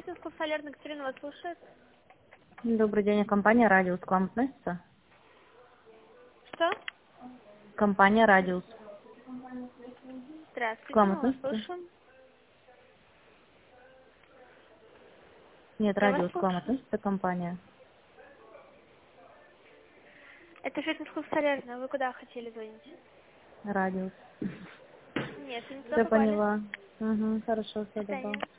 Шитинского солярная Екатерина вас слушает. Добрый день, компания «Радиус» к вам относится? Что? Компания «Радиус» к Здравствуйте, вам мы вас относится? слушаем. Нет, Я вас «Радиус» к вам слушаю. относится компания? Это Шитинского солярная. Вы куда хотели звонить? «Радиус». Нет, вы не туда Все попали. поняла. Угу, хорошо, До все, добавила. свидания.